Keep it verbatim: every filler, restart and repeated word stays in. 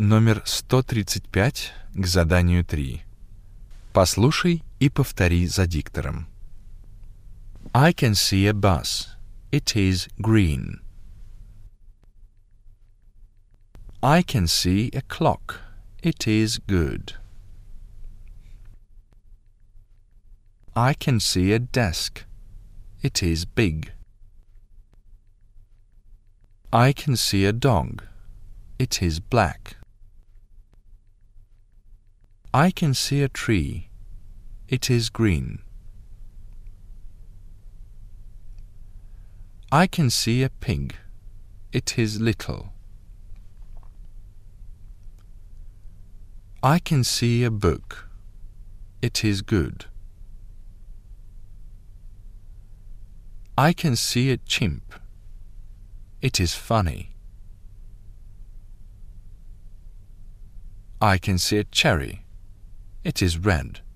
Номер сто тридцать пять к заданию три. Послушай и повтори за диктором. I can see a bus. It is green. I can see a clock. It is good. I can see a desk. It is big. I can see a dog. It is black. I can see a tree. It is green. I can see a pig. It is little. I can see a book. It is good. I can see a chimp. It is funny. I can see a cherry. It is red.